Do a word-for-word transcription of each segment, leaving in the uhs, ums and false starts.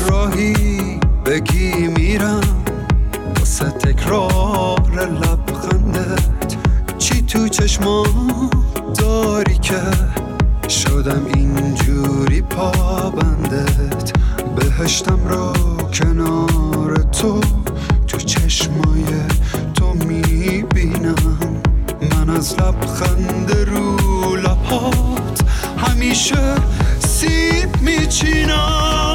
راهی بگی میرم واسه تکرار لبخندت، چی تو چشمام داری که شدم اینجوری پابندت، بهشتم رو کنار تو تو چشمای تو میبینم، من از لبخند رو لبات همیشه سیب میچینم.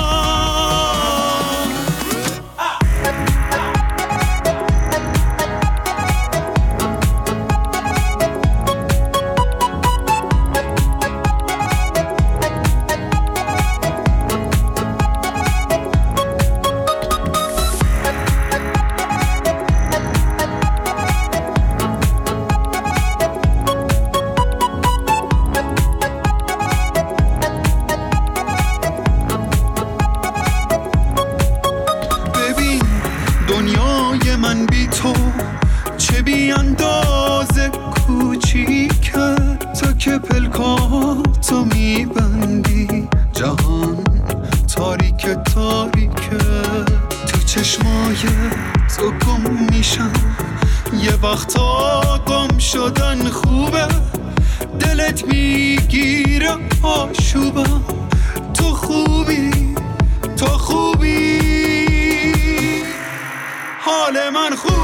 دنیای من بی تو چه بی اندازه کوچیکه، تا که پلکاتو میبندی جهان تاریک تاریکه، تو چشمای تو گم میشم، یه وقتا گم شدن خوبه، دلت میگیره آشوبم، تو خوبی تو خوبی، حال من خوب